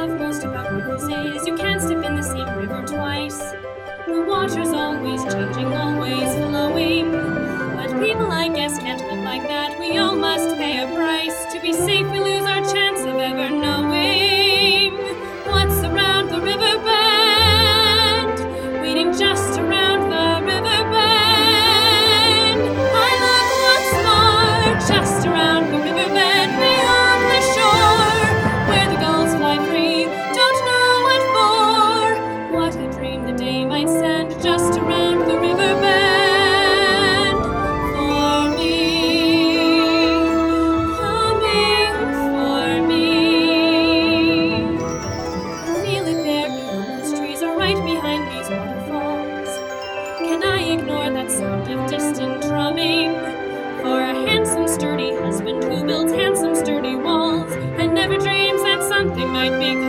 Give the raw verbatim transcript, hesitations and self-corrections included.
love most about rivers is you can't step in the same river twice. The water's always changing, always flowing. But people, I guess, can't live like that. We all must pay a price. To be safe, we lose our chance of ever knowing what's around the river bend, waiting just around the river bend. I look once more, just around the river bend, beyond the shore, where the gulls fly free, don't know what for. What a dream the day might send, just around the river bend, for me, coming for me. I feel it there beyond those trees, or right behind these waterfalls. Can I ignore that sound of distant drumming? For a handsome, sturdy husband who builds handsome, sturdy walls, and never dreams that something might be